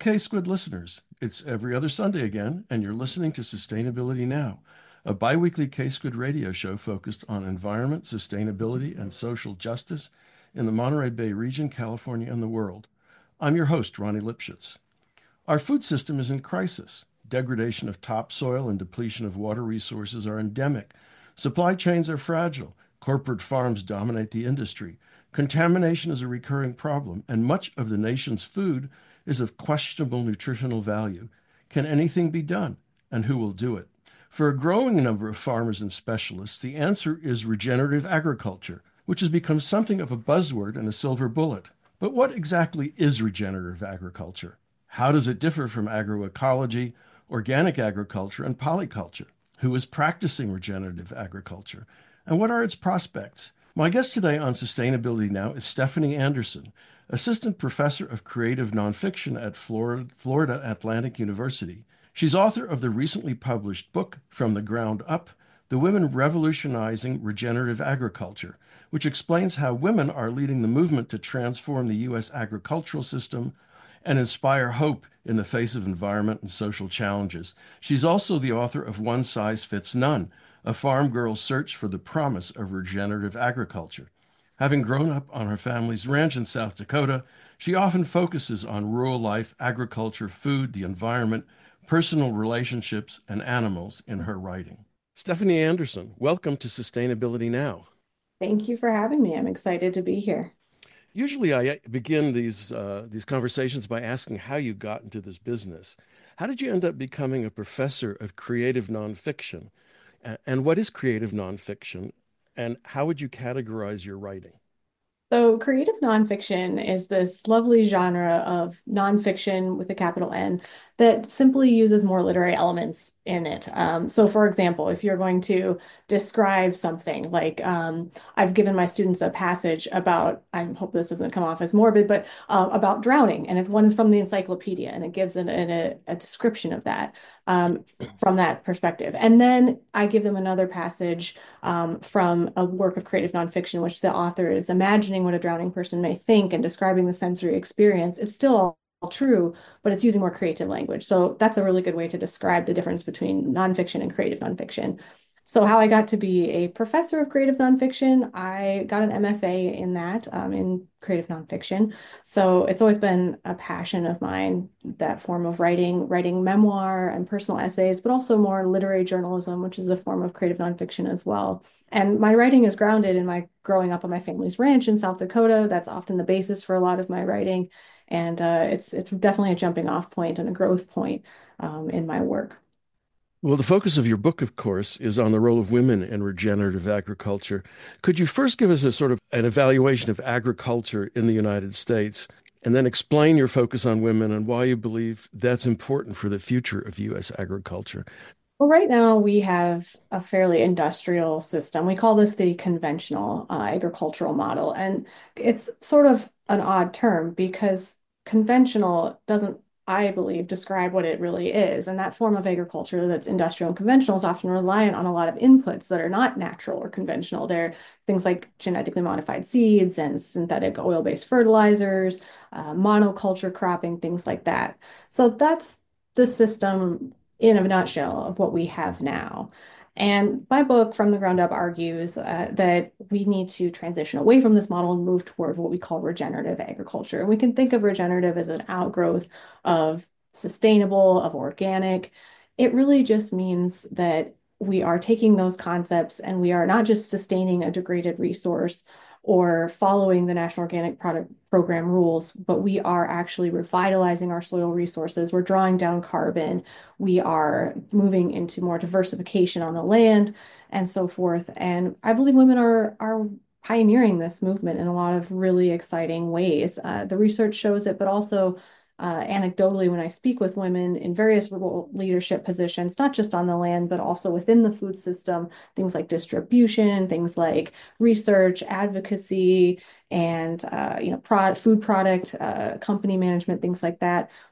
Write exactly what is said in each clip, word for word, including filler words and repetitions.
K-Squid listeners. It's every other Sunday again, and you're listening to Sustainability Now, a biweekly K-Squid radio show focused on environment, sustainability, and social justice in the Monterey Bay region, California, and the world. I'm your host, Ronnie Lipschitz. Our food system is in crisis. Degradation of topsoil and depletion of water resources are endemic. Supply chains are fragile. Corporate farms dominate the industry. Contamination is a recurring problem, and much of the nation's food is of questionable nutritional value. Can anything be done, and who will do it? For a growing number of farmers and specialists, the answer is regenerative agriculture, which has become something of a buzzword and a silver bullet. But what exactly is regenerative agriculture? How does it differ from agroecology, organic agriculture, and polyculture? Who is practicing regenerative agriculture? And what are its prospects? My guest today on Sustainability Now is Stephanie Anderson, Assistant Professor of Creative Nonfiction at Florida, Florida Atlantic University. She's author of the recently published book, From the Ground Up, The Women Revolutionizing Regenerative Agriculture, which explains how women are leading the movement to transform the U S agricultural system and inspire hope in the face of environment and social challenges. She's also the author of One Size Fits None, a farm girl's search for the promise of regenerative agriculture. Having grown up on her family's ranch in South Dakota, she often focuses on rural life, agriculture, food, the environment, personal relationships, and animals in her writing. Stephanie Anderson, welcome to Sustainability Now. Thank you for having me. I'm excited to be here. Usually I begin these uh, these conversations by asking how you got into this business. How did you end up becoming a professor of creative nonfiction? And what is creative nonfiction? And how would you categorize your writing? So, creative nonfiction is this lovely genre of nonfiction with a capital N that simply uses more literary elements in it. Um, so, for example, if you're going to describe something like um, I've given my students a passage about, I hope this doesn't come off as morbid, but uh, about drowning. And if one is from the encyclopedia and it gives an, an, a, a description of that um, from that perspective. And then I give them another passage um, from a work of creative nonfiction, which the author is imagining what a drowning person may think and describing the sensory experience. It's still all, all true, but it's using more creative language. So that's a really good way to describe the difference between nonfiction and creative nonfiction. So how I got to be a professor of creative nonfiction, I got an M F A in that, um, in creative nonfiction. So it's always been a passion of mine, that form of writing, writing memoir and personal essays, but also more literary journalism, which is a form of creative nonfiction as well. And my writing is grounded in my growing up on my family's ranch in South Dakota. That's often the basis for a lot of my writing. And uh, it's it's definitely a jumping off point and a growth point um, in my work. Well, the focus of your book, of course, is on the role of women in regenerative agriculture. Could you first give us a sort of an evaluation of agriculture in the United States, and then explain your focus on women and why you believe that's important for the future of U S agriculture? Well, right now we have a fairly industrial system. We call this the conventional uh, agricultural model. And it's sort of an odd term because conventional doesn't, I believe, describe what it really is. And that form of agriculture that's industrial and conventional is often reliant on a lot of inputs that are not natural or conventional. They're things like genetically modified seeds and synthetic oil-based fertilizers, uh, monoculture cropping, things like that. So that's the system in a nutshell of what we have now. And my book, From the Ground Up, argues uh, that we need to transition away from this model and move toward what we call regenerative agriculture. And we can think of regenerative as an outgrowth of sustainable, of organic. It really just means that we are taking those concepts and we are not just sustaining a degraded resource or following the National Organic Product Program rules, but we are actually revitalizing our soil resources. We're drawing down carbon. We are moving into more diversification on the land and so forth. And I believe women are are pioneering this movement in a lot of really exciting ways. Uh, the research shows it, but also uh, anecdotally, when I speak with women in various role leadership positions, not just on the land, but also within the food system, things like distribution, things like research, advocacy, and uh, you know, prod, food product, uh, company management, things like that.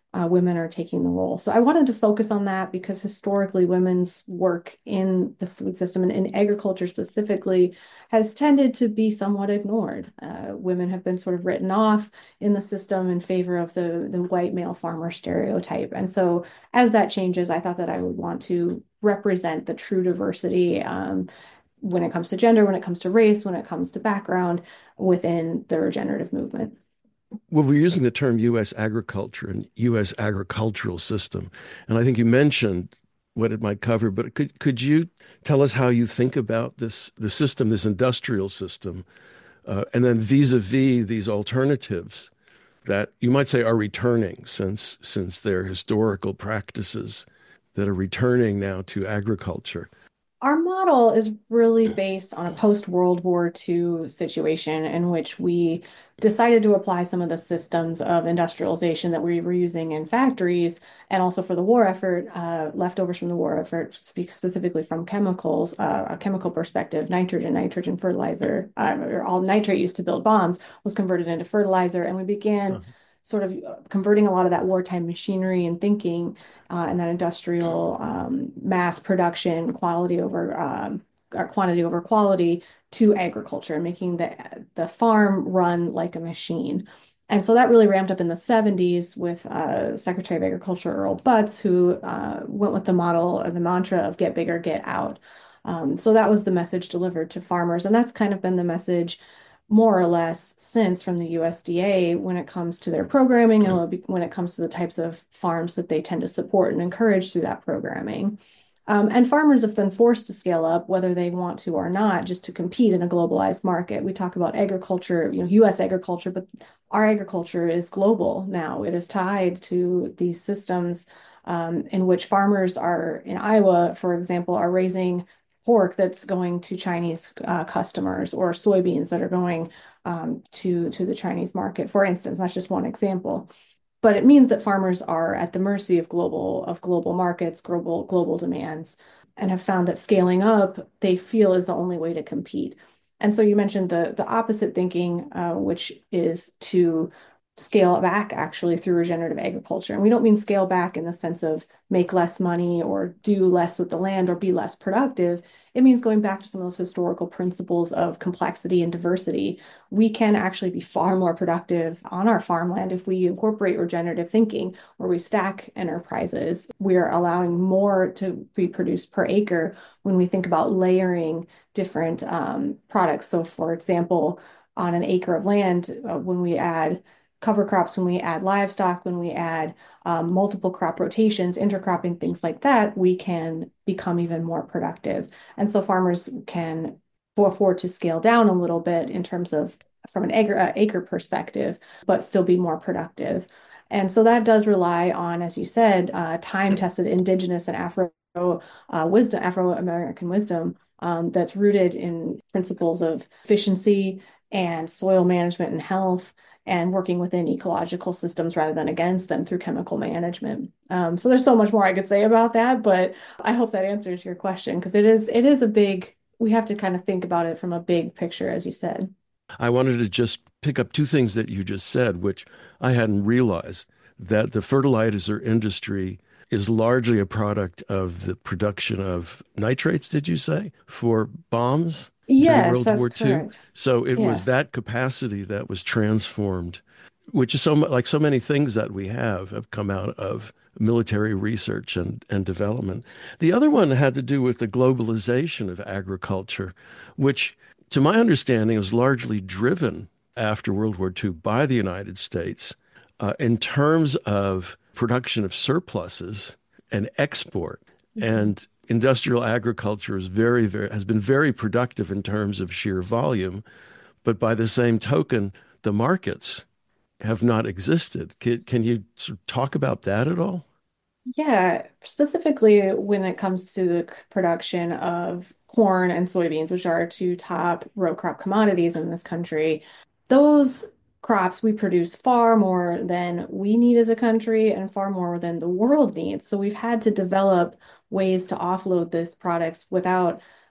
uh, women are taking the role. So I wanted to focus on that because historically, women's work in the food system and in agriculture specifically has tended to be somewhat ignored. Uh, women have been sort of written off in the system in favor of the, the white male farmer stereotype. And so as that changes, I thought that I would want to represent the true diversity um, when it comes to gender, when it comes to race, when it comes to background within the regenerative movement. Well, we're using the term U S agriculture and U S agricultural system. And I think you mentioned what it might cover, but could could you tell us how you think about this the system, this industrial system, uh, and then vis-a-vis these alternatives that you might say are returning since since they're historical practices that are returning now to agriculture. Our model is really based on a post-World War two situation in which we decided to apply some of the systems of industrialization that we were using in factories and also for the war effort, uh, leftovers from the war effort, speak specifically from chemicals, uh, a chemical perspective, nitrogen, nitrogen fertilizer, uh, or all nitrate used to build bombs was converted into fertilizer. And we began Uh-huh. sort of converting a lot of that wartime machinery and thinking uh, and that industrial um, mass production, quality over um, or quantity over quality to agriculture, and making the the farm run like a machine. And so that really ramped up in the seventies with uh, Secretary of Agriculture Earl Butz, who uh, went with the model or the mantra of get bigger, get out. Um, so that was the message delivered to farmers. And that's kind of been the message more or less since from the U S D A when it comes to their programming and when it comes to the types of farms that they tend to support and encourage through that programming. Um, and farmers have been forced to scale up, whether they want to or not, just to compete in a globalized market. We talk about agriculture, you know, U S agriculture, but our agriculture is global now. It is tied to these systems um, in which farmers are in Iowa, for example, are raising pork that's going to Chinese uh, customers or soybeans that are going um, to to the Chinese market, for instance. That's just one example. But it means that farmers are at the mercy of global of global markets, global global demands, and have found that scaling up they feel is the only way to compete. And so you mentioned the the opposite thinking, uh, which is to scale back actually through regenerative agriculture. And we don't mean scale back in the sense of make less money or do less with the land or be less productive. It means going back to some of those historical principles of complexity and diversity. We can actually be far more productive on our farmland if we incorporate regenerative thinking where we stack enterprises. We are allowing more to be produced per acre when we think about layering different um, products. So, for example, on an acre of land, uh, when we add cover crops, when we add livestock, when we add um, multiple crop rotations, intercropping, things like that, we can become even more productive. And so farmers can afford to scale down a little bit in terms of from an acre, uh, acre perspective, but still be more productive. And so that does rely on, as you said, uh, time-tested indigenous and Afro uh, wisdom, Afro-American wisdom um, that's rooted in principles of efficiency and soil management and health and working within ecological systems rather than against them through chemical management. Um, so there's so much more I could say about that, but I hope that answers your question because it is it is a big, we have to kind of think about it from a big picture, as you said. I wanted to just pick up two things that you just said, which I hadn't realized that the fertilizer industry is largely a product of the production of nitrates, did you say, for bombs during Yes, World that's War Two? correct. So it was Yes. that capacity that was transformed, which is so mu- like so many things that we have have come out of military research and, and development. The other one had to do with the globalization of agriculture, which, to my understanding, was largely driven after World War Two by the United States uh, in terms of production of surpluses and export. Mhm. And industrial agriculture is very, very has been very productive in terms of sheer volume, but by the same token, the markets have not existed. Can, can you sort of talk about that at all? Yeah, specifically when it comes to the c- production of corn and soybeans, which are two top row crop commodities in this country, those crops we produce far more than we need as a country and far more than the world needs. So we've had to develop ways to offload these products without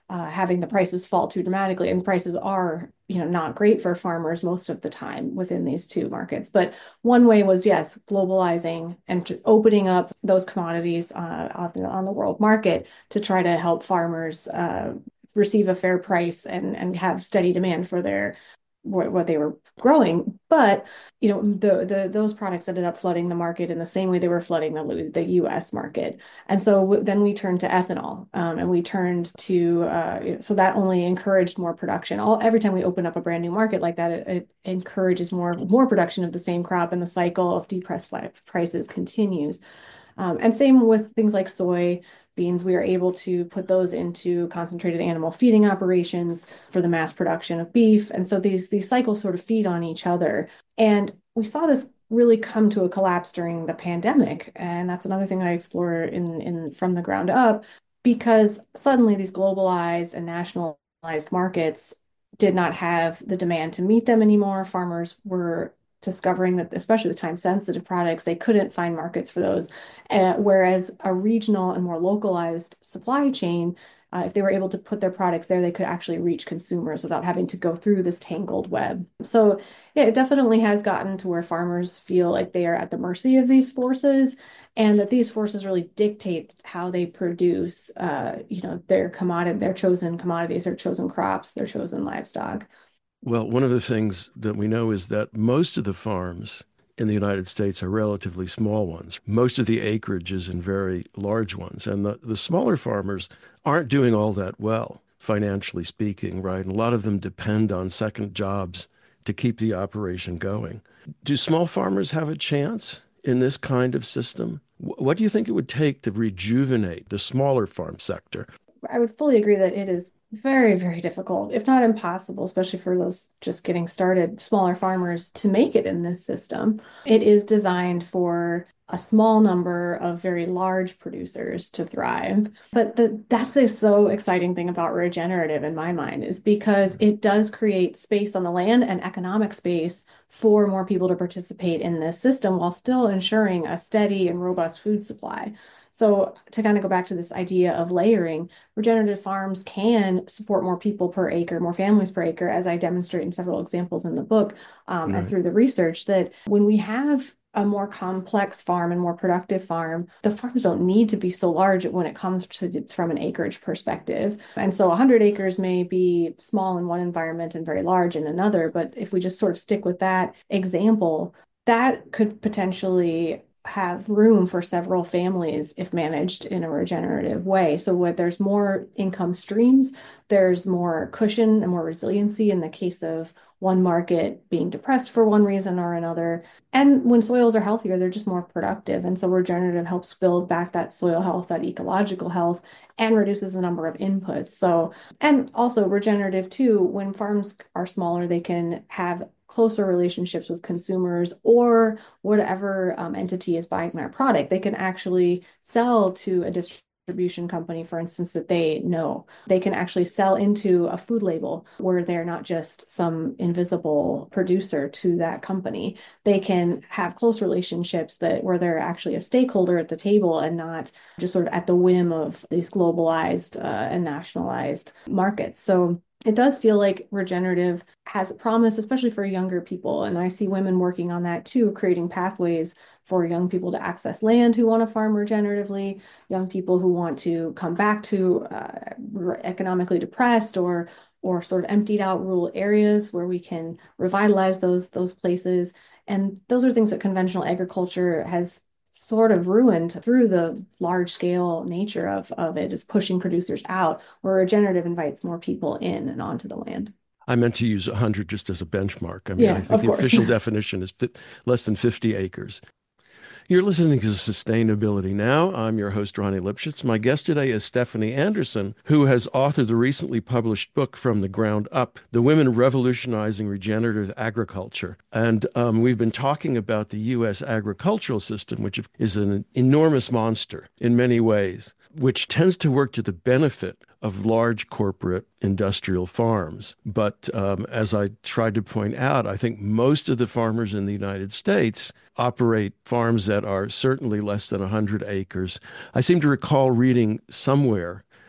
uh, having the prices fall too dramatically. And prices are, you know, not great for farmers most of the time within these two markets. But one way was, yes, globalizing and opening up those commodities uh, on the, on the world market to try to help farmers uh, receive a fair price and and have steady demand for their what, what they were growing. But you know, the the those products ended up flooding the market in the same way they were flooding the the U S market. And so w then we turned to ethanol, um, and we turned to uh, so that only encouraged more production. All every time we open up a brand new market like that, it, it encourages more more production of the same crop, and the cycle of depressed prices continues. Um, and same with things like soy beans, we are able to put those into concentrated animal feeding operations for the mass production of beef. And so these, these cycles sort of feed on each other. And we saw this really come to a collapse during the pandemic. And that's another thing that I explore in, in from the ground up, because suddenly these globalized and nationalized markets did not have the demand to meet them anymore. Farmers were discovering that, especially with time sensitive products, they couldn't find markets for those. Uh, whereas a regional and more localized supply chain, uh, if they were able to put their products there, they could actually reach consumers without having to go through this tangled web. So, yeah, it definitely has gotten to where farmers feel like they are at the mercy of these forces, and that these forces really dictate how they produce, uh, you know, their commodity, their chosen commodities, their chosen crops, their chosen livestock. Well, one of the things that we know is that most of the farms in the United States are relatively small ones. Most of the acreage is in very large ones. And the, the smaller farmers aren't doing all that well, financially speaking, right? And a lot of them depend on second jobs to keep the operation going. Do small farmers have a chance in this kind of system? What do you think it would take to rejuvenate the smaller farm sector? I would fully agree that it is very, very difficult, if not impossible, especially for those just getting started, smaller farmers to make it in this system. It is designed for a small number of very large producers to thrive. But the, that's the so exciting thing about regenerative in my mind is because it does create space on the land and economic space for more people to participate in this system while still ensuring a steady and robust food supply. So to kind of go back to this idea of layering, regenerative farms can support more people per acre, more families per acre, as I demonstrate in several examples in the book, um, and Right. through the research, that when we have a more complex farm and more productive farm, the farms don't need to be so large when it comes to from an acreage perspective. And so one hundred acres may be small in one environment and very large in another. But if we just sort of stick with that example, that could potentially have room for several families if managed in a regenerative way. So when there's more income streams, there's more cushion and more resiliency in the case of one market being depressed for one reason or another. And when soils are healthier, they're just more productive. And so regenerative helps build back that soil health, that ecological health, and reduces the number of inputs. So, and also regenerative too, when farms are smaller, they can have closer relationships with consumers or whatever um, entity is buying their product. They can actually sell to a distribution company, for instance, that they know. They can actually sell into a food label where they're not just some invisible producer to that company. They can have close relationships that where they're actually a stakeholder at the table and not just sort of at the whim of these globalized uh, and nationalized markets. So it does feel like regenerative has promise, especially for younger people. And I see women working on that too, creating pathways for young people to access land who want to farm regeneratively, young people who want to come back to uh, economically depressed or or sort of emptied out rural areas where we can revitalize those those places. And those are things that conventional agriculture has sort of ruined through the large scale nature of, of it is pushing producers out, where regenerative invites more people in and onto the land. I meant to use one hundred just as a benchmark. I mean, I Yeah, think of the course. official definition is fi- less than fifty acres. You're listening to Sustainability Now. I'm your host, Ronnie Lipschitz. My guest today is Stephanie Anderson, who has authored the recently published book, From the Ground Up, The Women Revolutionizing Regenerative Agriculture. And um, we've been talking about the U S agricultural system, which is an enormous monster in many ways, which tends to work to the benefit of large corporate industrial farms. But um, as I tried to point out, I think most of the farmers in the United States operate farms that are certainly less than one hundred acres. I seem to recall reading somewhere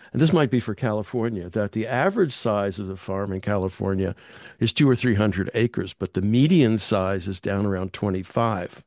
and this might be for California, that the average size of the farm in California is two or three hundred acres, but the median size is down around twenty-five.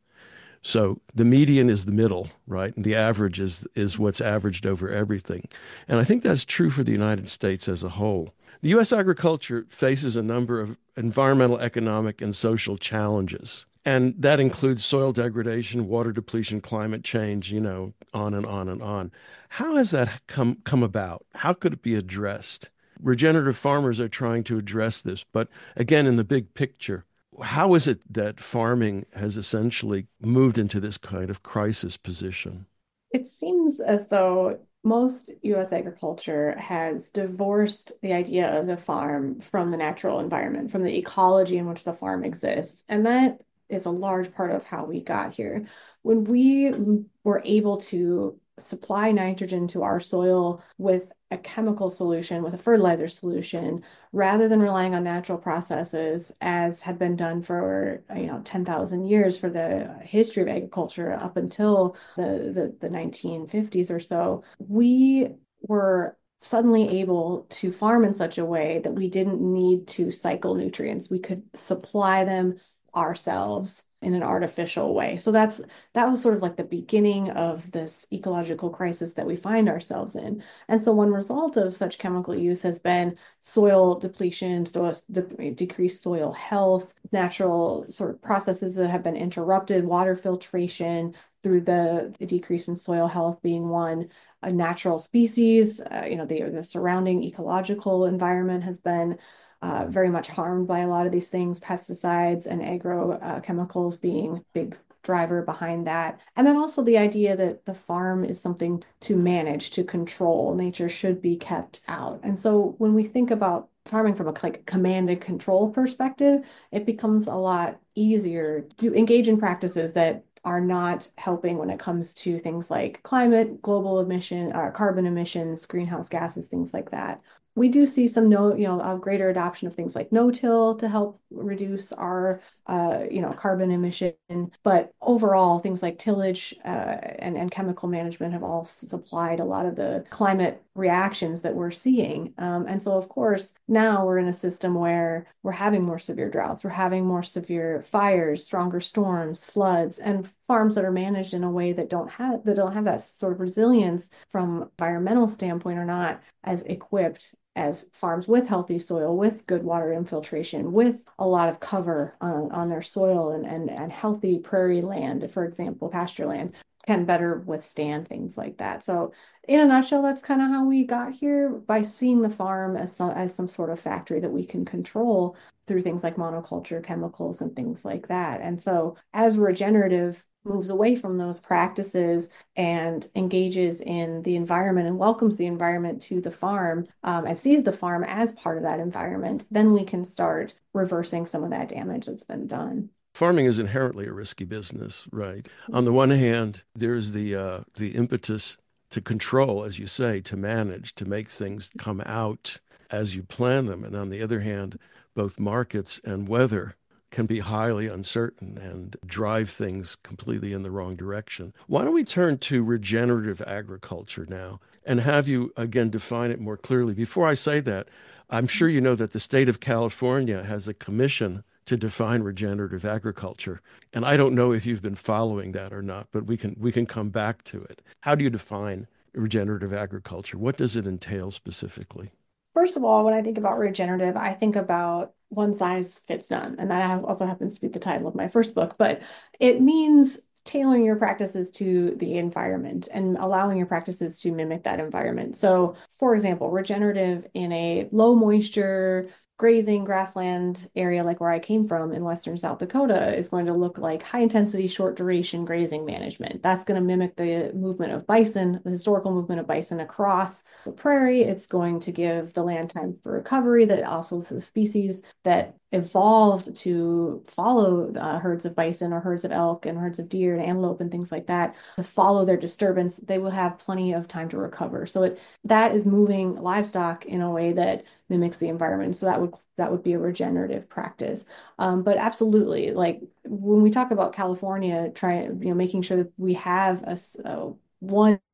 So the median is the middle, right? And the average is is what's averaged over everything. And I think that's true for the United States as a whole. The U S agriculture faces a number of environmental, economic, and social challenges. And that includes soil degradation, water depletion, climate change, you know, on and on and on. How has that come come about? How could it be addressed? Regenerative farmers are trying to address this, but again, in the big picture, how is it that farming has essentially moved into this kind of crisis position? It seems as though most U S agriculture has divorced the idea of the farm from the natural environment, from the ecology in which the farm exists. And that is a large part of how we got here. When we were able to supply nitrogen to our soil with a chemical solution, with a fertilizer solution, rather than relying on natural processes as had been done for, you know, ten thousand years for the history of agriculture up until the, the, the nineteen fifties or so, we were suddenly able to farm in such a way that we didn't need to cycle nutrients. We could supply them ourselves in an artificial way. So that's that was sort of like the beginning of this ecological crisis that we find ourselves in. And so one result of such chemical use has been soil depletion, so de decreased soil health, natural sort of processes that have been interrupted, water filtration through the, the decrease in soil health being one. A natural species, uh, you know, the, the surrounding ecological environment has been uh, very much harmed by a lot of these things, pesticides and agrochemicals being big driver behind that. And then also the idea that the farm is something to manage, to control. Nature should be kept out. And so when we think about farming from a like command and control perspective, it becomes a lot easier to engage in practices that are not helping when it comes to things like climate, global emission, uh, carbon emissions, greenhouse gases, things like that. We do see some no, you know, a greater adoption of things like no-till to help reduce our, uh, you know, carbon emission. But overall, things like tillage uh, and, and chemical management have all supplied a lot of the climate reactions that we're seeing. Um, and so, of course, now we're in a system where we're having more severe droughts, we're having more severe fires, stronger storms, floods, and farms that are managed in a way that don't have that don't have that sort of resilience from environmental standpoint are not as equipped as farms with healthy soil, with good water infiltration, with a lot of cover on, on their soil and, and, and healthy prairie land, for example, pasture land, can better withstand things like that. So in a nutshell, that's kind of how we got here by seeing the farm as some, as some sort of factory that we can control through things like monoculture, chemicals, and things like that. And so as regenerative moves away from those practices and engages in the environment and welcomes the environment to the farm um, and sees the farm as part of that environment, then we can start reversing some of that damage that's been done. Farming is inherently a risky business, right? On the one hand, there's the uh, the impetus to control, as you say, to manage, to make things come out as you plan them. And on the other hand, both markets and weather can be highly uncertain and drive things completely in the wrong direction. Why don't we turn to regenerative agriculture now and have you again define it more clearly? Before I say that, I'm sure you know that the state of California has a commission to define regenerative agriculture. And I don't know if you've been following that or not, but we can we can come back to it. How do you define regenerative agriculture? What does it entail specifically? First of all, when I think about regenerative, I think about one size fits none. And that also happens to be the title of my first book, but it means tailoring your practices to the environment and allowing your practices to mimic that environment. So, for example, regenerative in a low moisture, grazing grassland area like where I came from in western South Dakota is going to look like high intensity, short duration grazing management. That's going to mimic the movement of bison, the historical movement of bison across the prairie. It's going to give the land time for recovery that also is a species that evolved to follow uh, herds of bison or herds of elk and herds of deer and antelope and things like that to follow their disturbance. They will have plenty of time to recover. So it that is moving livestock in a way that mimics the environment. So that would that would be a regenerative practice. Um, but absolutely, like when we talk about California, trying you know making sure that we have a, a one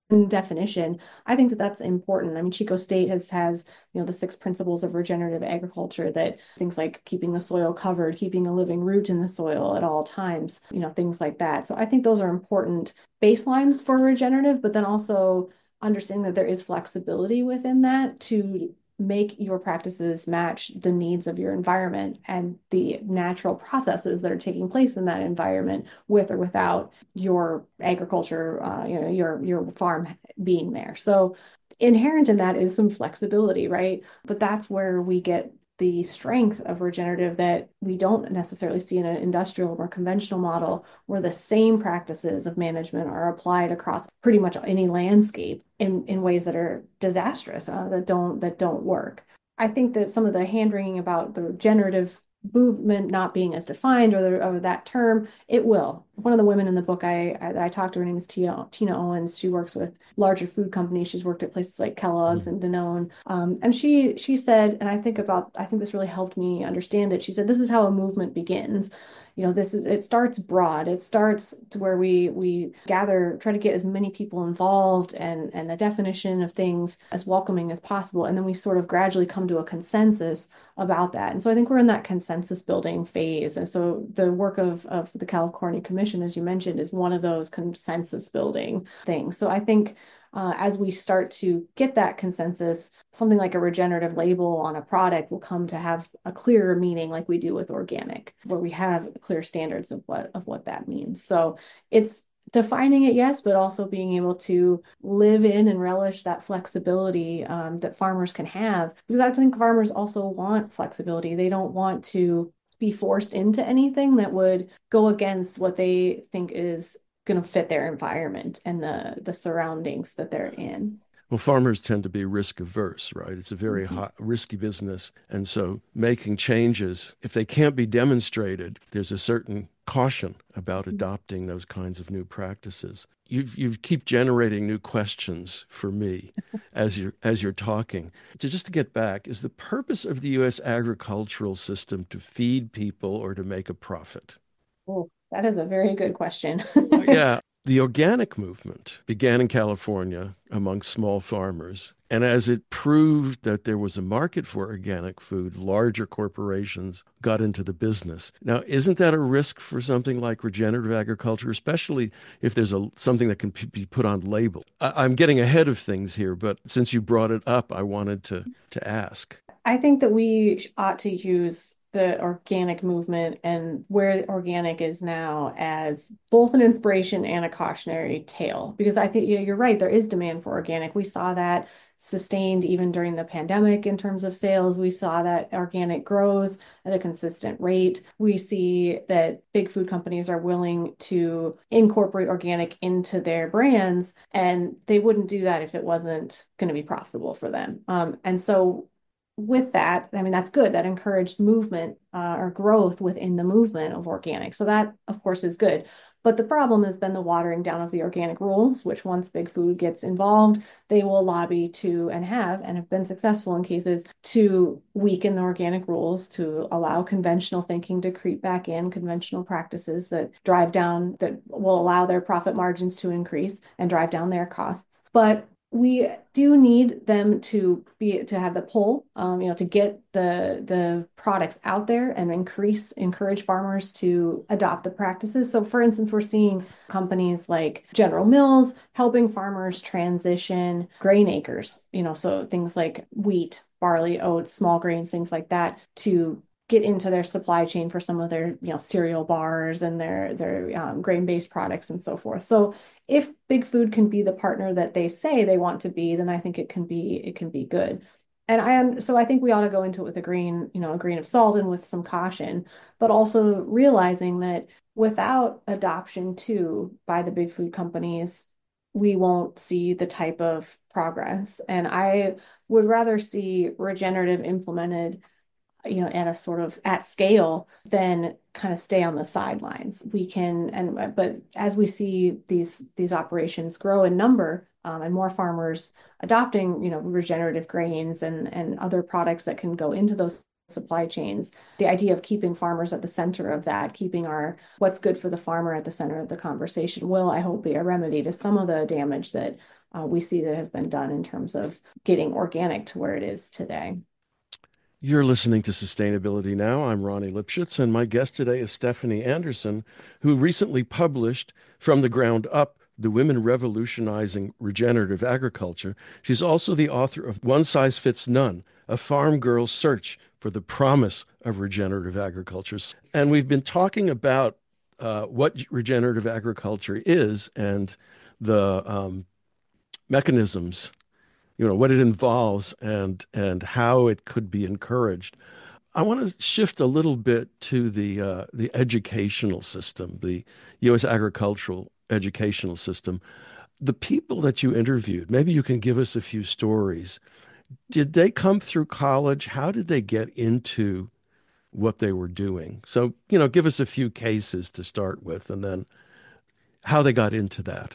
definition, I think that that's important. I mean, Chico State has has, you know, the six principles of regenerative agriculture, that things like keeping the soil covered, keeping a living root in the soil at all times, you know, things like that. So I think those are important baselines for regenerative, but then also understanding that there is flexibility within that to make your practices match the needs of your environment and the natural processes that are taking place in that environment, with or without your agriculture, uh, you know, your your farm being there. So inherent in that is some flexibility, right? But that's where we get the strength of regenerative that we don't necessarily see in an industrial or conventional model, where the same practices of management are applied across pretty much any landscape in, in ways that are disastrous, uh, that don't that don't work. I think that some of the hand wringing about the regenerative movement not being as defined, or, the, or that term, it will. One of the women in the book I, I, I talked to, her name is Tina, Tina Owens. She works with larger food companies. She's worked at places like Kellogg's Mm. and Danone. Um, and she she said, and I think about, I think this really helped me understand it. She said, this is how a movement begins. You know, this is, it starts broad. It starts to where we we gather, try to get as many people involved, and and the definition of things as welcoming as possible. And then we sort of gradually come to a consensus about that. And so I think we're in that consensus building phase. And so the work of, of the California Commission, as you mentioned, is one of those consensus building things. So I think uh, as we start to get that consensus, something like a regenerative label on a product will come to have a clearer meaning, like we do with organic, where we have clear standards of what of what that means. So it's defining it, yes, but also being able to live in and relish that flexibility um, that farmers can have. Because I think farmers also want flexibility. They don't want to be forced into anything that would go against what they think is going to fit their environment and the the surroundings that they're in. Well, farmers tend to be risk averse, right? It's a very Mhm. hot, risky business. And so making changes, if they can't be demonstrated, there's a certain caution about adopting those kinds of new practices. You've you keep generating new questions for me as you're as you're talking. To just to get back, is the purpose of the U S agricultural system to feed people or to make a profit? Oh, that is a very good question. Uh, yeah, the organic movement began in California among small farmers. And as it proved that there was a market for organic food, larger corporations got into the business. Now, isn't that a risk for something like regenerative agriculture, especially if there's a something that can p- be put on label? I- I'm getting ahead of things here, but since you brought it up, I wanted to to ask. I think that we ought to use the organic movement and where organic is now as both an inspiration and a cautionary tale. Because I think, yeah, you're right, there is demand for organic. We saw that sustained even during the pandemic in terms of sales. We saw that organic grows at a consistent rate. We see that big food companies are willing to incorporate organic into their brands, and they wouldn't do that if it wasn't going to be profitable for them. Um, and so with that, I mean, that's good. That encouraged movement uh, or growth within the movement of organic. So that, of course, is good. But the problem has been the watering down of the organic rules, which once big food gets involved, they will lobby to and have and have been successful in cases to weaken the organic rules, to allow conventional thinking to creep back in, conventional practices that drive down, that will allow their profit margins to increase and drive down their costs. But we do need them to be to have the pull, um, you know, to get the the products out there and increase encourage farmers to adopt the practices. So, for instance, we're seeing companies like General Mills helping farmers transition grain acres, you know, so things like wheat, barley, oats, small grains, things like that, to get into their supply chain for some of their, you know, cereal bars and their their um, grain-based products and so forth. So if big food can be the partner that they say they want to be, then I think it can be it can be good. And I so I think we ought to go into it with a grain, you know, a grain of salt and with some caution, but also realizing that without adoption too by the big food companies, we won't see the type of progress. And I would rather see regenerative implemented, you know, at a sort of at scale, then kind of stay on the sidelines. We can, and but as we see these these operations grow in number, um, and more farmers adopting, you know, regenerative grains and and other products that can go into those supply chains, the idea of keeping farmers at the center of that, keeping our what's good for the farmer at the center of the conversation will, I hope, be a remedy to some of the damage that uh, we see that has been done in terms of getting organic to where it is today. You're listening to Sustainability Now. I'm Ronnie Lipschitz, and my guest today is Stephanie Anderson, who recently published From the Ground Up: The Women Revolutionizing Regenerative Agriculture. She's also the author of One Size Fits None: A Farm Girl's Search for the Promise of Regenerative Agriculture. And we've been talking about uh, what regenerative agriculture is and the um, mechanisms, you know, what it involves and and how it could be encouraged. I want to shift a little bit to the uh, the educational system, the U S agricultural educational system. The people that you interviewed, maybe you can give us a few stories. Did they come through college? How did they get into what they were doing? So, you know, give us a few cases to start with, and then how they got into that.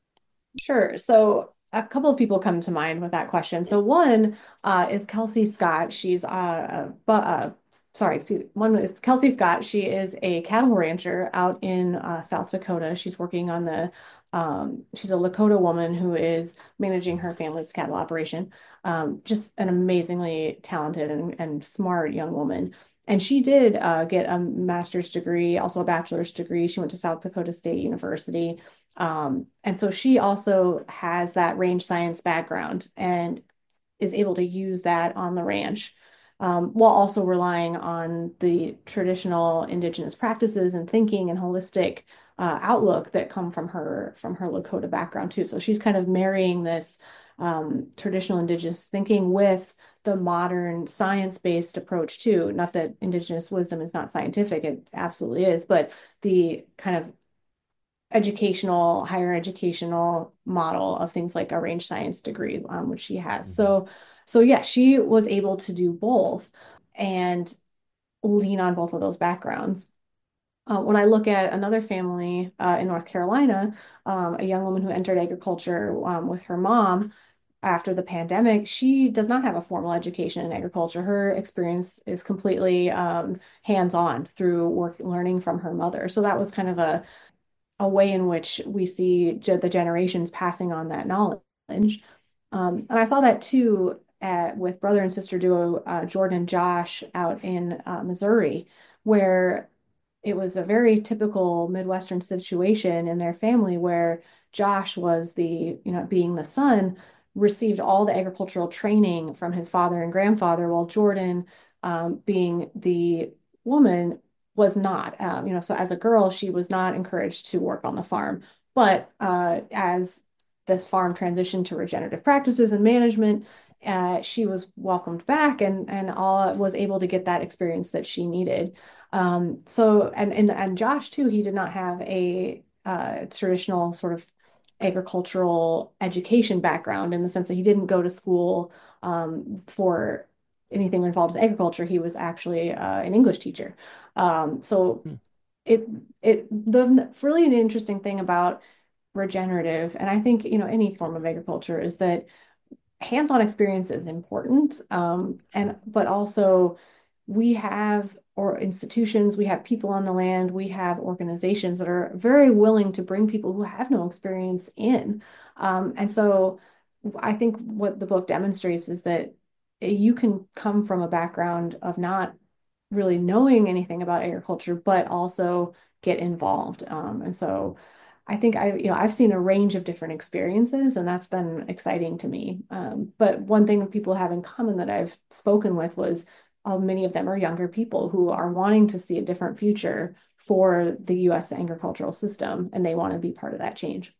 Sure. So a couple of people come to mind with that question. So one uh, is Kelsey Scott. She's uh, uh, bu- uh sorry, excuse, one is Kelsey Scott. She is a cattle rancher out in uh, South Dakota. She's working on the um, she's a Lakota woman who is managing her family's cattle operation. Um, just an amazingly talented and, and smart young woman. And she did uh, get a master's degree, also a bachelor's degree. She went to South Dakota State University. Um, and so she also has that range science background and is able to use that on the ranch, um, while also relying on the traditional indigenous practices and thinking and holistic uh, outlook that come from her from her Lakota background too. So she's kind of marrying this um, traditional indigenous thinking with the modern science-based approach too. Not that indigenous wisdom is not scientific, it absolutely is, but the kind of educational, higher educational model of things like a range science degree, um, which she has. Mhm. So, so yeah, she was able to do both and lean on both of those backgrounds. Uh, when I look at another family uh, in North Carolina, um, a young woman who entered agriculture um, with her mom after the pandemic, she does not have a formal education in agriculture. Her experience is completely um, hands-on through work, learning from her mother. So that was kind of a a way in which we see ge- the generations passing on that knowledge. Um, and I saw that too at, with brother and sister duo uh, Jordan and Josh out in uh, Missouri, where it was a very typical Midwestern situation in their family where Josh was the, you know, being the son, received all the agricultural training from his father and grandfather, while Jordan, um, being the woman, was not. Um, you know, so as a girl, she was not encouraged to work on the farm. But uh, as this farm transitioned to regenerative practices and management, uh, she was welcomed back and and all was able to get that experience that she needed. Um, so and and and Josh too, he did not have a uh, traditional sort of agricultural education background in the sense that he didn't go to school um, for anything involved with agriculture. He was actually uh, an English teacher. Um, so Hmm. it it the really an interesting thing about regenerative, and I think you know any form of agriculture is that hands-on experience is important, um, and Sure. but also we have or institutions, we have people on the land, we have organizations that are very willing to bring people who have no experience in. Um, and so I think what the book demonstrates is that you can come from a background of not really knowing anything about agriculture, but also get involved. Um, and so I think I, you know, I've seen a range of different experiences, and that's been exciting to me. Um, but one thing that people have in common that I've spoken with was uh, many of them are younger people who are wanting to see a different future for the U S agricultural system, and they want to be part of that change.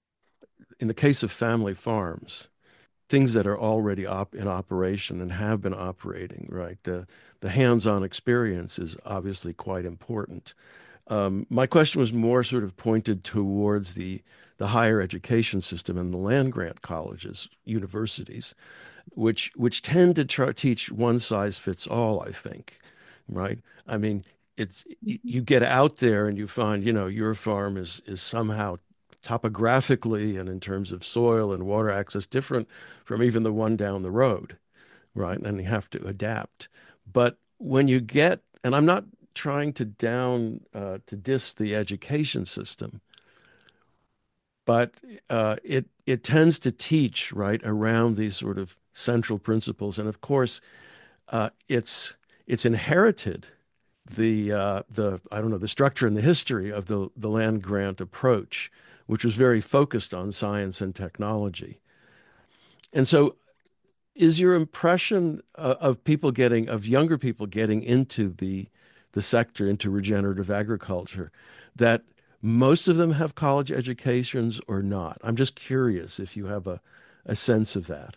In the case of family farms, things that are already op in operation and have been operating, right? The the hands-on experience is obviously quite important. Um, my question was more sort of pointed towards the the higher education system and the land grant colleges, universities, which which tend to try, teach one size fits all, I think, right? I mean, it's you get out there and you find, you know, your farm is is somehow topographically and in terms of soil and water access different from even the one down the road, right? And you have to adapt. But when you get, and I'm not trying to down uh, to diss the education system, but uh, it it tends to teach right around these sort of central principles, and of course, uh, it's it's inherited the uh, the I don't know the structure and the history of the the land grant approach, which was very focused on science and technology. And so, is your impression uh, of people getting of younger people getting into the the sector into regenerative agriculture that most of them have college educations or not? I'm just curious if you have a a sense of that.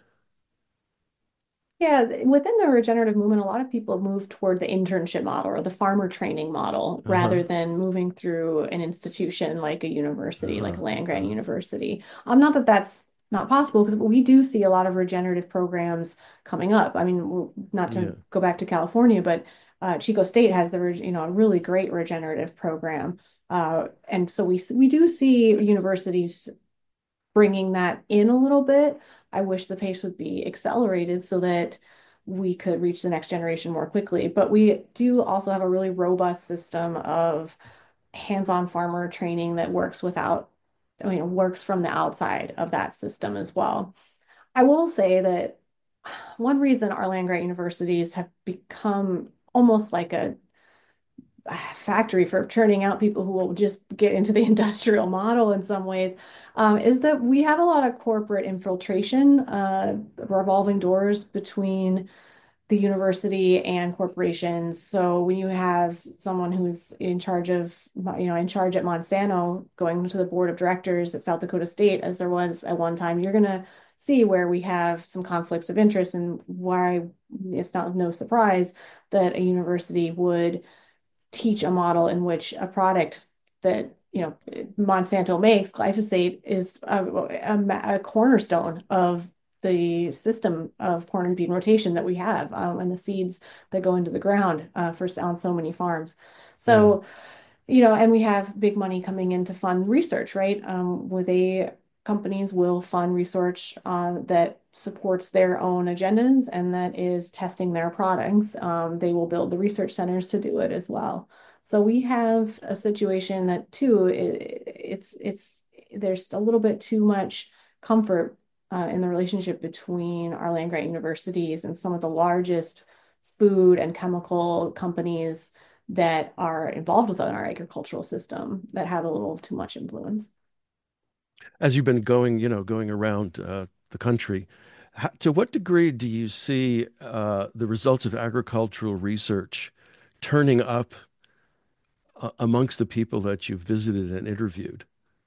Yeah, th- within the regenerative movement, a lot of people move toward the internship model or the farmer training model Uh-huh. rather than moving through an institution like a university, like Uh-huh. a land grant Uh-huh. university. Um, not that that's not possible because we do see a lot of regenerative programs coming up. I mean, w- not to Yeah. go back to California, but uh, Chico State has the, reg- you know, a really great regenerative program. Uh, and so we we do see universities bringing that in a little bit. I wish the pace would be accelerated so that we could reach the next generation more quickly. But we do also have a really robust system of hands-on farmer training that works without, I mean, works from the outside of that system as well. I will say that one reason our land grant universities have become almost like a factory for churning out people who will just get into the industrial model in some ways, um, is that we have a lot of corporate infiltration, uh, revolving doors between the university and corporations. So when you have someone who's in charge of, you know, in charge at Monsanto going to the board of directors at South Dakota State, as there was at one time, you're going to see where we have some conflicts of interest and why it's not no surprise that a university would teach a model in which a product that you know Monsanto makes, glyphosate, is a, a, a cornerstone of the system of corn and bean rotation that we have, um, and the seeds that go into the ground uh, for on so many farms. Yeah. So you know, and we have big money coming in to fund research, right? Um, where they companies will fund research uh, that supports their own agendas and that is testing their products. Um, they will build the research centers to do it as well. So we have a situation that too, it, it's it's there's a little bit too much comfort uh, in the relationship between our land grant universities and some of the largest food and chemical companies that are involved within our agricultural system that have a little too much influence. As you've been going, you know, going around uh, the country, how, to what degree do you see uh, the results of agricultural research turning up uh, amongst the people that you've visited and interviewed?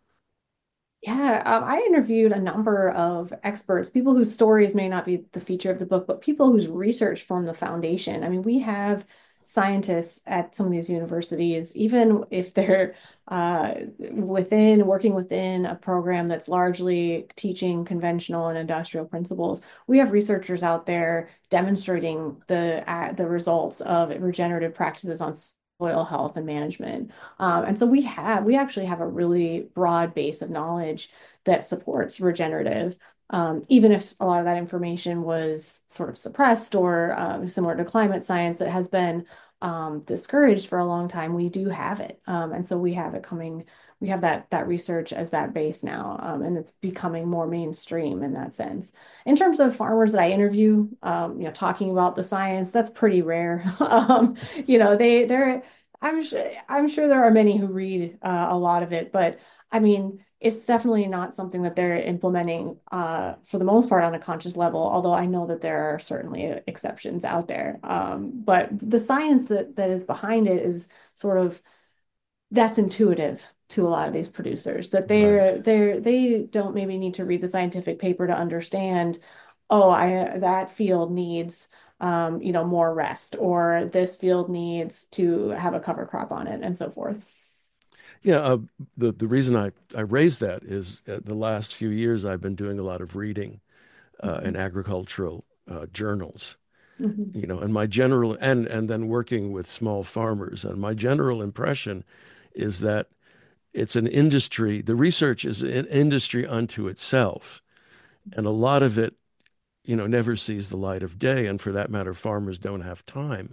Yeah, um, I interviewed a number of experts, people whose stories may not be the feature of the book, but people whose research form the foundation. I mean, we have scientists at some of these universities, even if they're uh, within working within a program that's largely teaching conventional and industrial principles. We have researchers out there demonstrating the uh, the results of regenerative practices on soil health and management. Um, and so we have, we actually have a really broad base of knowledge that supports regenerative, um, even if a lot of that information was sort of suppressed or um, similar to climate science that has been um, discouraged for a long time, we do have it. Um, and so we have it coming, we have that that research as that base now, um, and it's becoming more mainstream in that sense. In terms of farmers that I interview, um, you know, talking about the science, that's pretty rare. um, you know, they they're I'm sure I'm sure there are many who read uh, a lot of it, but I mean, it's definitely not something that they're implementing uh, for the most part on a conscious level, although I know that there are certainly exceptions out there. Um, but the science that that is behind it is sort of that's intuitive to a lot of these producers that Right. they're they're they don't maybe need to read the scientific paper to understand, oh, I that field needs um, you know, more rest, or this field needs to have a cover crop on it, and so forth. Yeah, uh, the the reason I I raised that is uh, the last few years I've been doing a lot of reading uh, in Mhm. agricultural uh, journals, Mhm. you know, and my general and and then working with small farmers, and my general impression is that it's an industry. The research is an industry unto itself, and a lot of it, you know, never sees the light of day. And for that matter, farmers don't have time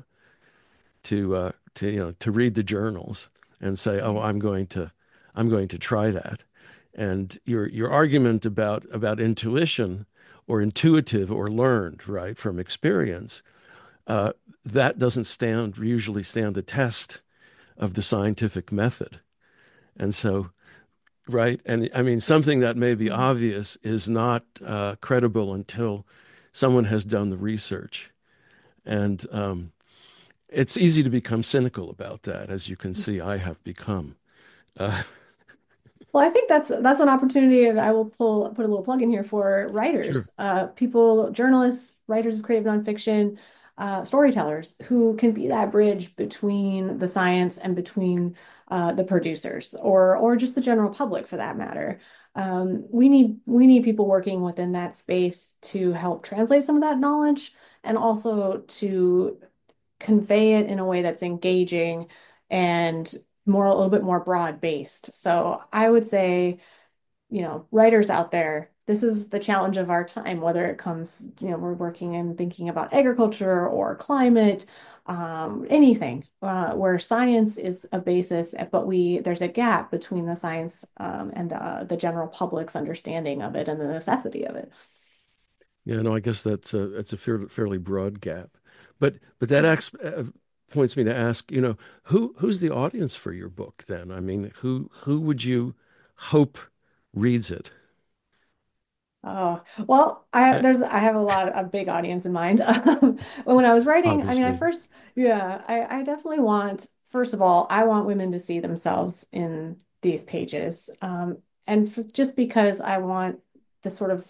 to uh, to you know to read the journals and say, "Oh, I'm going to I'm going to try that." And your your argument about about intuition or intuitive or learned, right, from experience, uh, that doesn't stand usually stand the test of the scientific method. And so, right, and I mean, something that may be Mhm. obvious is not uh, credible until someone has done the research. And um, it's easy to become cynical about that, as you can see, I have become. Uh, Well, I think that's that's an opportunity, and I will pull put a little plug in here for sure. writers, uh, people, journalists, writers of creative nonfiction, uh, storytellers who can be that bridge between the science and between uh, the producers, or or just the general public for that matter. Um, we need we need people working within that space to help translate some of that knowledge and also to convey it in a way that's engaging and more a little bit more broad based. So I would say, you know, writers out there, this is the challenge of our time, whether it comes, you know, we're working and thinking about agriculture or climate, um, anything uh, where science is a basis, but we there's a gap between the science um, and the, the general public's understanding of it and the necessity of it. Yeah, no, I guess that's a that's a fair, fairly broad gap. But but that acts, uh, points me to ask, you know, who who's the audience for your book then? I mean, who who would you hope reads it? Oh, well, I Uh, there's I have a lot a big audience in mind. Um, when I was writing, I mean, I obviously. first, yeah, I, I definitely want, first of all, I want women to see themselves in these pages. Um, and f just because I want the sort of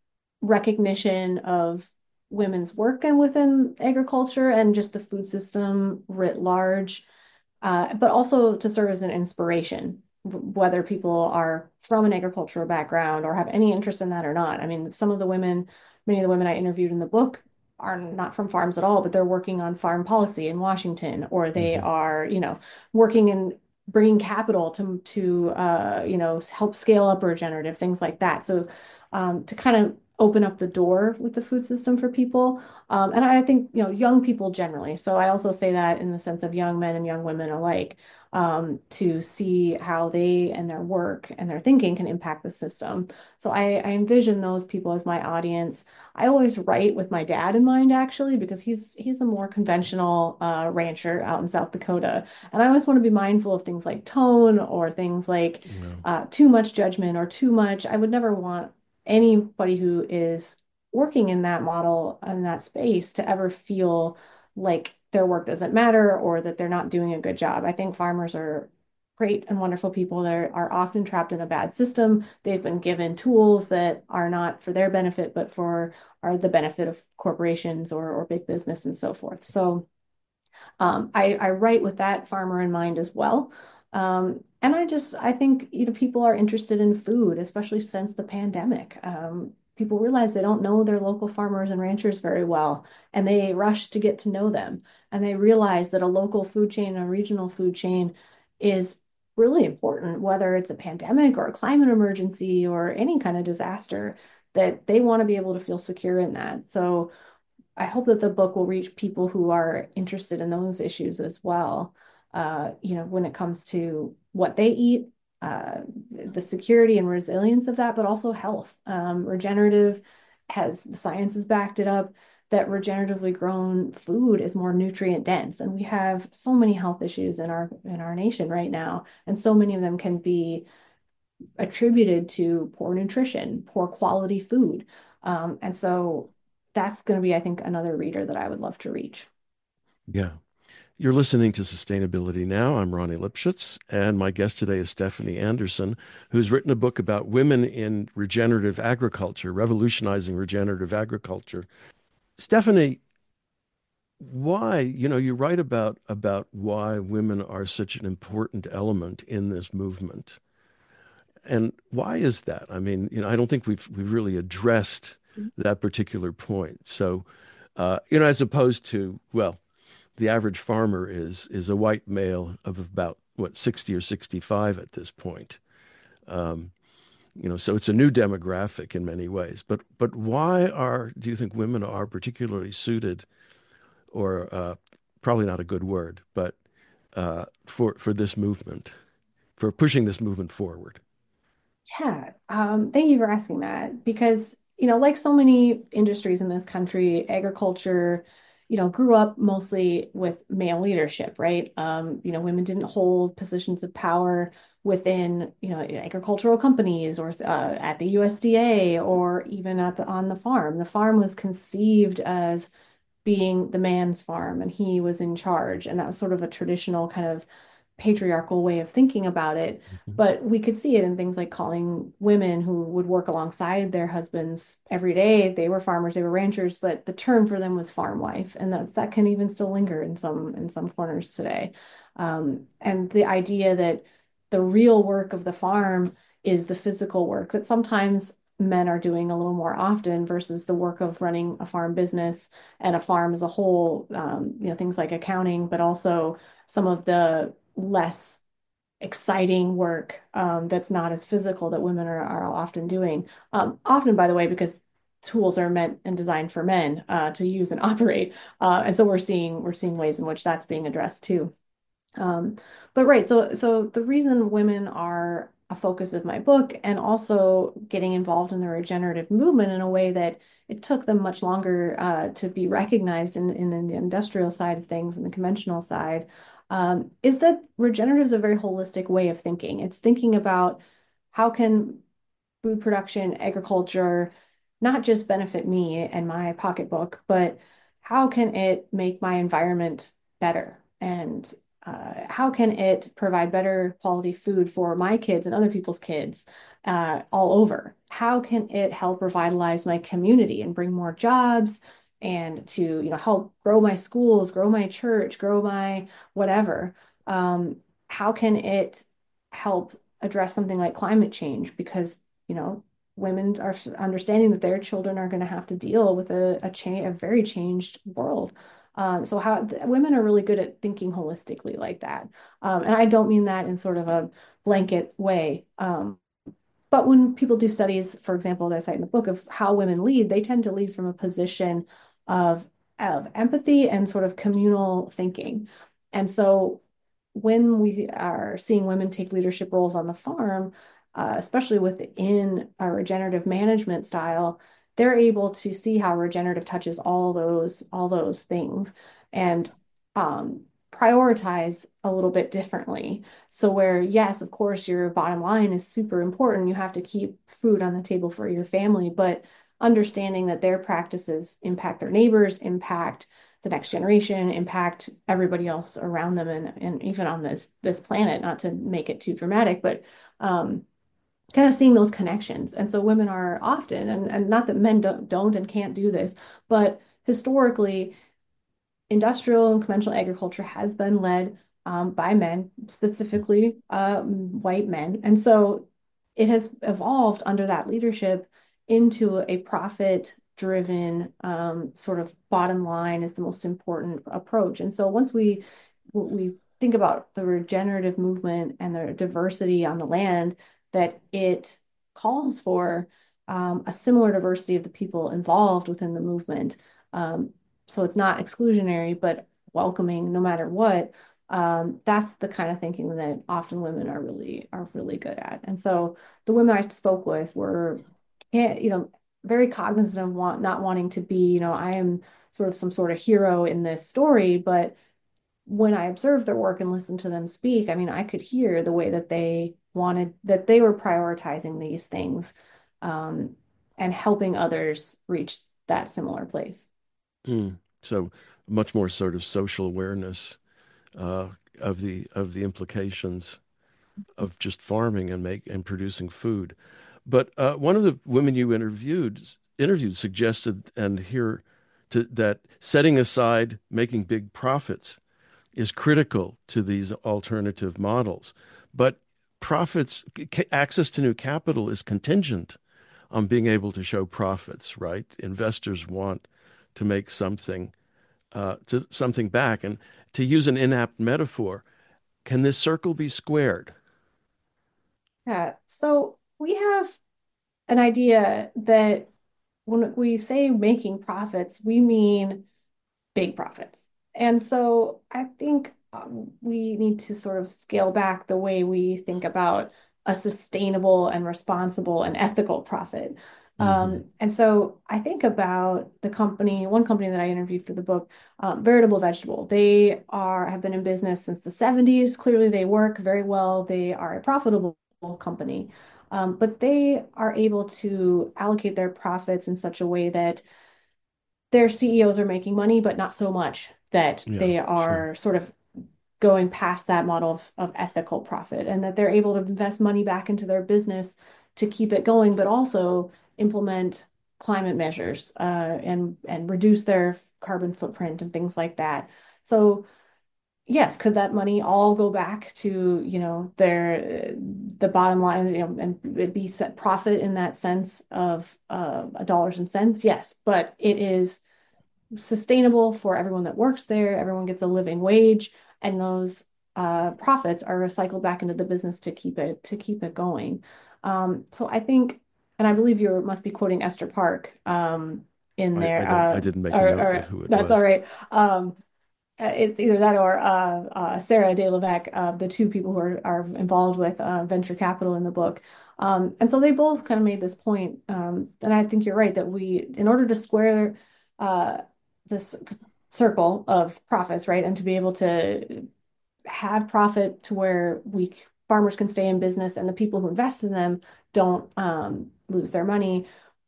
recognition of women's work and within agriculture and just the food system writ large, uh, but also to serve as an inspiration, whether people are from an agricultural background or have any interest in that or not. I mean, some of the women, many of the women I interviewed in the book are not from farms at all, but they're working on farm policy in Washington, or they Hmm. are, you know, working in bringing capital to to uh, you know, help scale up regenerative things like that. So um, to kind of open up the door with the food system for people. Um, and I think, you know, young people generally. So I also say that in the sense of young men and young women alike, um, to see how they and their work and their thinking can impact the system. So I, I envision those people as my audience. I always write with my dad in mind, actually, because he's he's a more conventional uh, rancher out in South Dakota, and I always want to be mindful of things like tone or things like No. uh, too much judgment or too much. I would never want anybody who is working in that model in that space to ever feel like their work doesn't matter or that they're not doing a good job. I think farmers are great and wonderful people that are often trapped in a bad system. They've been given tools that are not for their benefit, but for are the benefit of corporations or, or big business and so forth. So um, I, I write with that farmer in mind as well. Um, and I just, I think, you know, people are interested in food, especially since the pandemic. Um, people realize they don't know their local farmers and ranchers very well, and they rush to get to know them. And they realize that a local food chain, a regional food chain is really important, whether it's a pandemic or a climate emergency or any kind of disaster, that they want to be able to feel secure in that. So, I hope that the book will reach people who are interested in those issues as well. Uh, you know, when it comes to what they eat, uh, the security and resilience of that, but also health. Um, regenerative has the science has backed it up that regeneratively grown food is more nutrient dense, and we have so many health issues in our in our nation right now, and so many of them can be attributed to poor nutrition, poor quality food. Um, and so that's going to be, I think, another reader that I would love to reach. Yeah. You're listening to Sustainability Now. I'm Ronnie Lipschutz, and my guest today is Stephanie Anderson, who's written a book about women in regenerative agriculture, revolutionizing regenerative agriculture. Stephanie, why, you know, you write about about why women are such an important element in this movement. And why is that? I mean, you know, I don't think we've we've really addressed that particular point. So, uh, you know, as opposed to, well, the average farmer is is a white male of about what sixty or sixty-five at this point. Um, you know, so it's a new demographic in many ways. But but why are do you think women are particularly suited, or uh, probably not a good word, but uh, for for this movement, for pushing this movement forward? Yeah, um, thank you for asking that because, you know, like so many industries in this country, agriculture, you know, grew up mostly with male leadership, right? Um, you know, women didn't hold positions of power within, you know, agricultural companies or uh, at the U S D A or even at the on the farm. The farm was conceived as being the man's farm and he was in charge. And that was sort of a traditional kind of patriarchal way of thinking about it. Mhm. But we could see it in things like calling women who would work alongside their husbands every day. They were farmers, they were ranchers, but the term for them was farm wife. And that that can even still linger in some in some corners today. Um, and the idea that the real work of the farm is the physical work that sometimes men are doing a little more often versus the work of running a farm business and a farm as a whole, um, you know, things like accounting, but also some of the less exciting work um, that's not as physical that women are, are often doing. Um, often, by the way, because tools are meant and designed for men uh, to use and operate. Uh, and so we're seeing we're seeing ways in which that's being addressed too. Um, but right, so so the reason women are a focus of my book and also getting involved in the regenerative movement in a way that it took them much longer uh, to be recognized in, in, in the industrial side of things and the conventional side um, is that regenerative is a very holistic way of thinking. It's thinking about how can food production, agriculture, not just benefit me and my pocketbook, but how can it make my environment better? And uh, how can it provide better quality food for my kids and other people's kids uh, all over? How can it help revitalize my community and bring more jobs and to, you know, help grow my schools, grow my church, grow my whatever? Um, how can it help address something like climate change? Because you know, women are understanding that their children are going to have to deal with a a, cha a very changed world. Um, so how women are really good at thinking holistically like that. Um, and I don't mean that in sort of a blanket way. Um, but when people do studies, for example, that I cite in the book of how women lead, they tend to lead from a position of, of empathy and sort of communal thinking. And so when we are seeing women take leadership roles on the farm, uh, especially within a regenerative management style, they're able to see how regenerative touches all those all those things and um, prioritize a little bit differently. So where, yes, of course, your bottom line is super important. You have to keep food on the table for your family, but understanding that their practices impact their neighbors, impact the next generation, impact everybody else around them and, and even on this this planet, not to make it too dramatic, but um, kind of seeing those connections. And so women are often, and, and not that men don't, don't and can't do this, but historically industrial and conventional agriculture has been led um, by men, specifically uh, white men. And so it has evolved under that leadership into a profit driven um, sort of bottom line is the most important approach. And so once we we think about the regenerative movement and the diversity on the land that it calls for um, a similar diversity of the people involved within the movement. Um, so it's not exclusionary, but welcoming no matter what. Um, that's the kind of thinking that often women are really are really good at. And so the women I spoke with were, you know, very cognizant of want not wanting to be, you know, I am sort of some sort of hero in this story, but when I observed their work and listened to them speak, I mean, I could hear the way that they wanted that they were prioritizing these things um, and helping others reach that similar place. Mm. So much more sort of social awareness uh, of the of the implications of just farming and make and producing food. But uh, one of the women you interviewed interviewed suggested, and here to, that setting aside making big profits is critical to these alternative models. But profits, access to new capital is contingent on being able to show profits, right? Investors want to make something uh, to something back. And to use an inapt metaphor, can this circle be squared? Yeah. So we have an idea that when we say making profits, we mean big profits. And so I think um, we need to sort of scale back the way we think about a sustainable and responsible and ethical profit. Hmm. Um, and so I think about the company, one company that I interviewed for the book, um, Veritable Vegetable. They are have been in business since the seventies. Clearly, they work very well. They are a profitable company, um, but they are able to allocate their profits in such a way that their C E Os are making money, but not so much that Yeah, they sure. are sort of going past that model of, of ethical profit, and that they're able to invest money back into their business to keep it going, but also implement climate measures uh, and and reduce their carbon footprint and things like that. So yes, could that money all go back to, you know, their the bottom line, you know, and it be set profit in that sense of uh, dollars and cents? Yes, but it is sustainable for everyone that works there. Everyone gets a living wage, and those uh, profits are recycled back into the business to keep it to keep it going. Um, so I think, and I believe you must be quoting Esther Park um, in I, I there, don't I uh, didn't make a or, note of or who it that's all was. right. Um, uh, It's either that or uh, uh, Sarah De Levesque, uh, the two people who are, are involved with uh, venture capital in the book. Um, and so they both kind of made this point. Um, and I think you're right that we, in order to square uh, this circle of profits, right, and to be able to have profit to where we farmers can stay in business and the people who invest in them don't um, lose their money,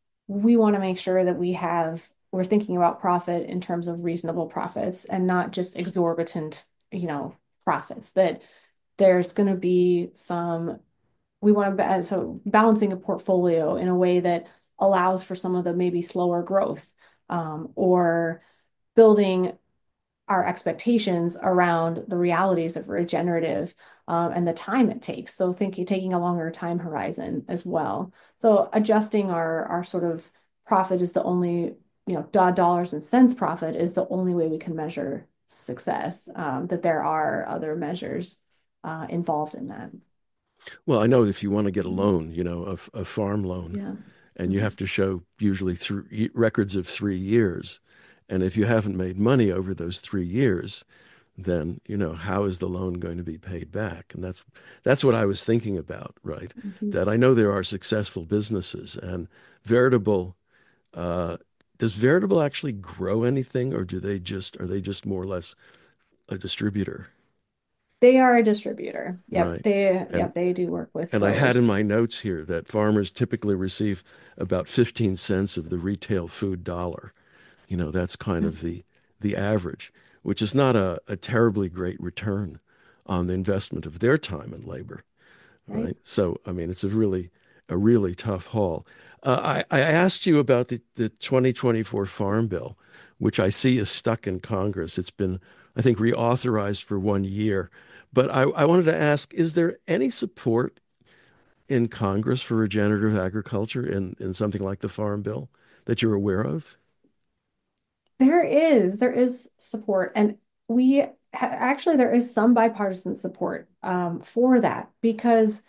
we want to make sure that we have we're thinking about profit in terms of reasonable profits and not just exorbitant, you know, profits. That there's going to be some we want to so balancing a portfolio in a way that allows for some of the maybe slower growth, um, or building our expectations around the realities of regenerative, um, and the time it takes. So thinking taking a longer time horizon as well. So adjusting our our sort of profit is the only, you know, dollars and cents profit is the only way we can measure success. Um, that there are other measures uh, involved in that. Well, I know if you want to get a loan, you know, a, a farm loan, Yeah. and you Mhm. have to show usually three records of three years. And if you haven't made money over those three years, then, you know, how is the loan going to be paid back? And that's that's what I was thinking about, right? Mhm. That I know there are successful businesses and Veritable. Uh, does Veritable actually grow anything, or do they just are they just more or less a distributor, They are a distributor. Yep. right? They And yep, they do work with And I had in growers. my notes here that farmers typically receive about fifteen cents of the retail food dollar. You know, that's kind of the the average, which is not a, a terribly great return on the investment of their time and labor, Right? right? So, I mean, it's a really a really tough haul. Uh, I, I asked you about the, the twenty twenty-four Farm Bill, which I see is stuck in Congress. It's been, I think, reauthorized for one year. But I, I wanted to ask, is there any support in Congress for regenerative agriculture in, in something like the Farm Bill that you're aware of? There is, there is support, and we ha actually there is some bipartisan support um, for that because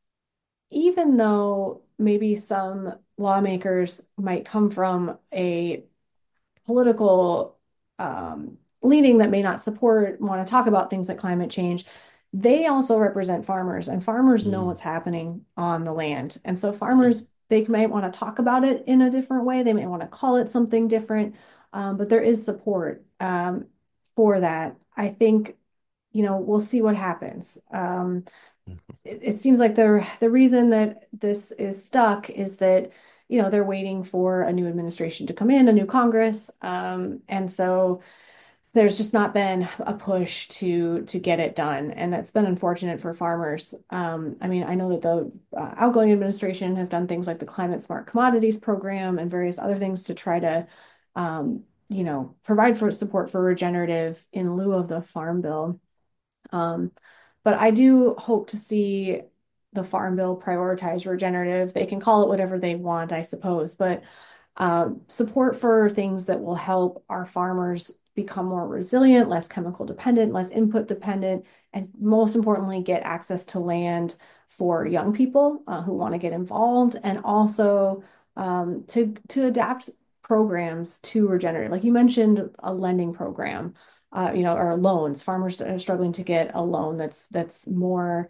even though maybe some lawmakers might come from a political um, leaning that may not support, want to talk about things like climate change, they also represent farmers, and farmers know Mm, what's happening on the land. And so farmers, they might want to talk about it in a different way. They may want to call it something different, um, but there is support um, for that. I think, you know, we'll see what happens. Um, it, it seems like the the reason that this is stuck is that, you know, they're waiting for a new administration to come in, a new Congress, um, and so there's just not been a push to to get it done, and it's been unfortunate for farmers. Um, I mean, I know that the uh, outgoing administration has done things like the Climate Smart Commodities program and various other things to try to, um, you know, provide for support for regenerative in lieu of the Farm Bill. Um, but I do hope to see the Farm Bill prioritize regenerative. They can call it whatever they want, I suppose, but um, support for things that will help our farmers become more resilient, less chemical dependent, less input dependent, and most importantly, get access to land for young people uh, who want to get involved, and also um, to to adapt programs to regenerative. Like you mentioned, a lending program, uh, you know, or loans. Farmers are struggling to get a loan that's that's more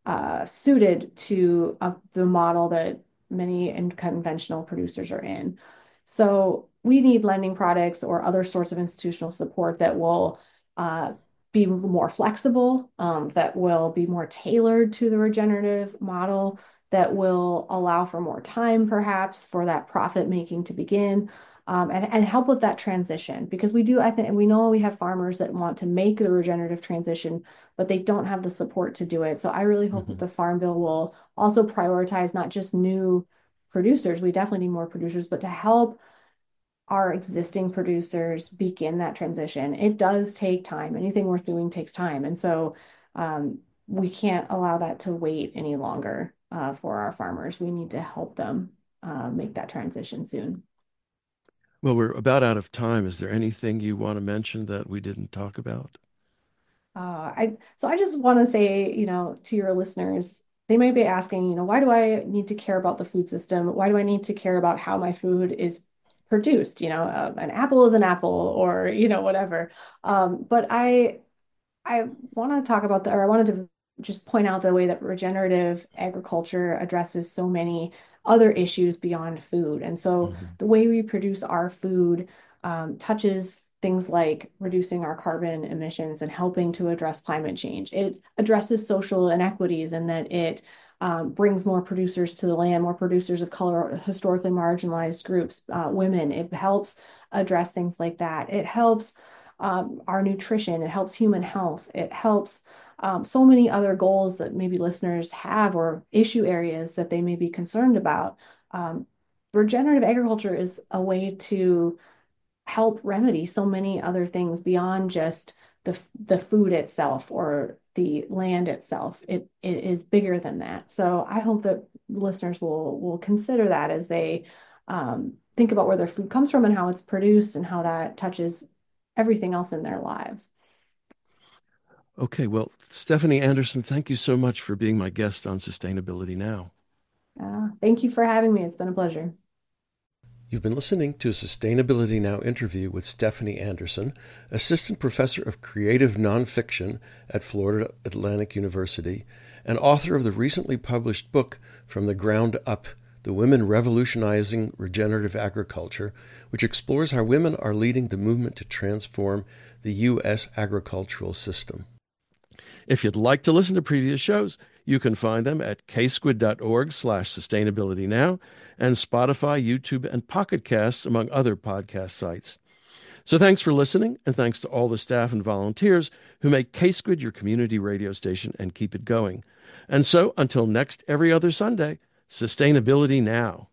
uh, suited to uh, the model that many and conventional producers are in. So we need lending products or other sorts of institutional support that will uh, be more flexible, um, that will be more tailored to the regenerative model, that will allow for more time, perhaps, for that profit making to begin. Um, and, and help with that transition because we do, I think, we know we have farmers that want to make the regenerative transition, but they don't have the support to do it. So I really hope that Mhm. the Farm Bill will also prioritize not just new producers, we definitely need more producers, but to help our existing producers begin that transition. It does take time. Anything worth doing takes time. And so um, we can't allow that to wait any longer uh, for our farmers. We need to help them uh, make that transition soon. Well, we're about out of time. Is there anything you want to mention that we didn't talk about? Uh, I so I just want to say, you know, to your listeners, they might be asking, you know, why do I need to care about the food system? Why do I need to care about how my food is produced? You know, uh, an apple is an apple, or you know, whatever. Um, but I I want to talk about the, or I wanted to just point out the way that regenerative agriculture addresses so many other issues beyond food. And so Mhm. the way we produce our food um, touches things like reducing our carbon emissions and helping to address climate change. It addresses social inequities and that it um, brings more producers to the land, more producers of color, historically marginalized groups, uh, women. It helps address things like that. It helps um, our nutrition. It helps human health. It helps um, so many other goals that maybe listeners have or issue areas that they may be concerned about. Um, regenerative agriculture is a way to help remedy so many other things beyond just the the food itself or the land itself. It it is bigger than that. So I hope that listeners will will consider that as they um, think about where their food comes from and how it's produced and how that touches everything else in their lives. Okay, well, Stephanie Anderson, thank you so much for being my guest on Sustainability Now. Uh, thank you for having me. It's been a pleasure. You've been listening to a Sustainability Now interview with Stephanie Anderson, Assistant Professor of Creative Nonfiction at Florida Atlantic University and author of the recently published book From the Ground Up, The Women Revolutionizing Regenerative Agriculture, which explores how women are leading the movement to transform the U S agricultural system. If you'd like to listen to previous shows, you can find them at ksquid.org slash sustainability now and Spotify, YouTube, and Pocket Casts, among other podcast sites. So thanks for listening, and thanks to all the staff and volunteers who make K-Squid your community radio station and keep it going. And so, until next every other Sunday, Sustainability Now.